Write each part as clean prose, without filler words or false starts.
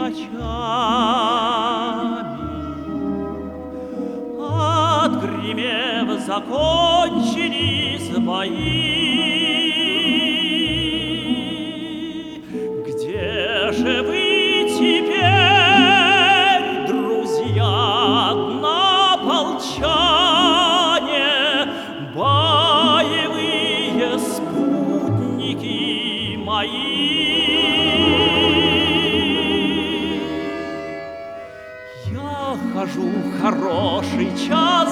ночами. Отгремев, закончились бои. Где же вы теперь, друзья, однополчане, боевые спутники мои? Я хожу в хороший час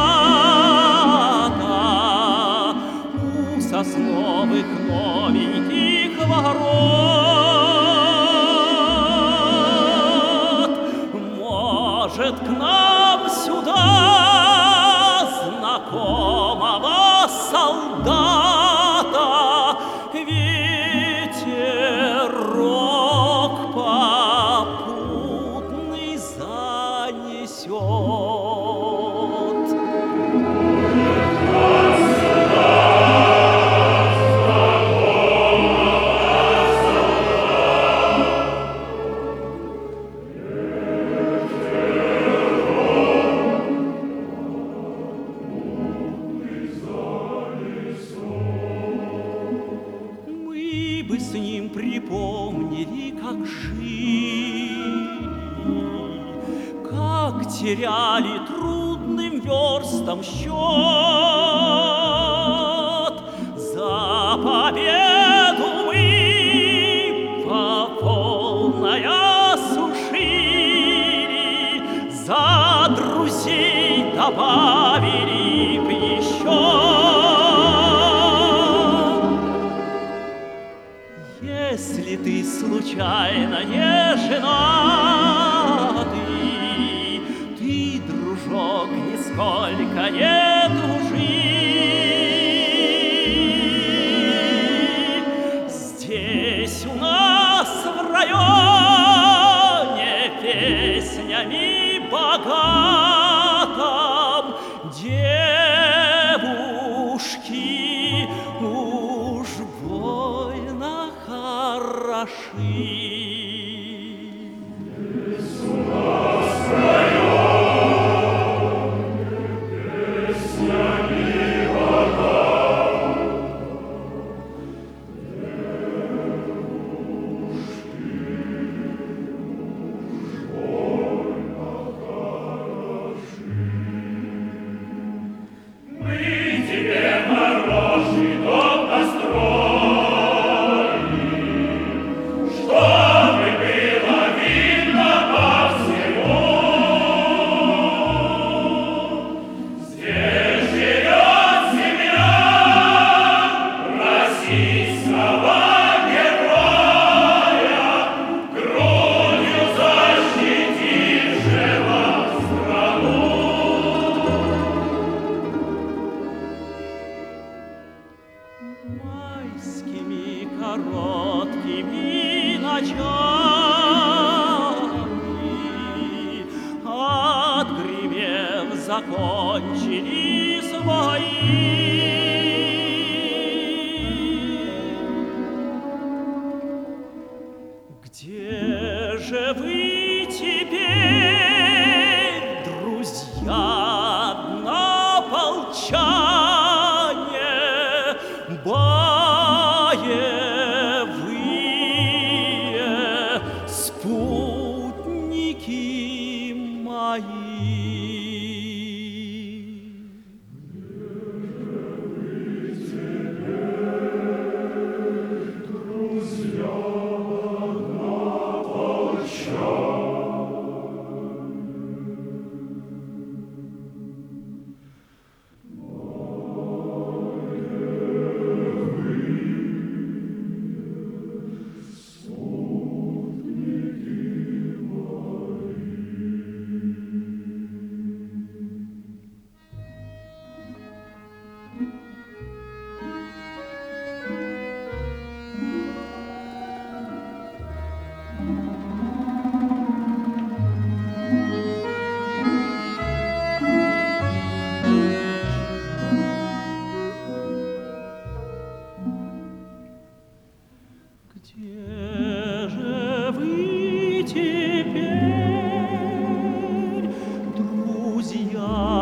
заката у сосновых новеньких ворот. Может, к нам сюда знакомого солдата ветерок попутный занесет. Мы бы с ним припомнили, как жили, как теряли трудным верстам счет. За победу мы по полной осушили, за друзей добавили б еще. Если ты случайно не женатый, ты, дружок, нисколько не тужи. Здесь у нас в районе песнями богатым девушки уж больно хороши. Майскими короткими ночами, отгремев, закончились бои. Где же вы теперь, друзья, однополчане, боевые спутники мои? я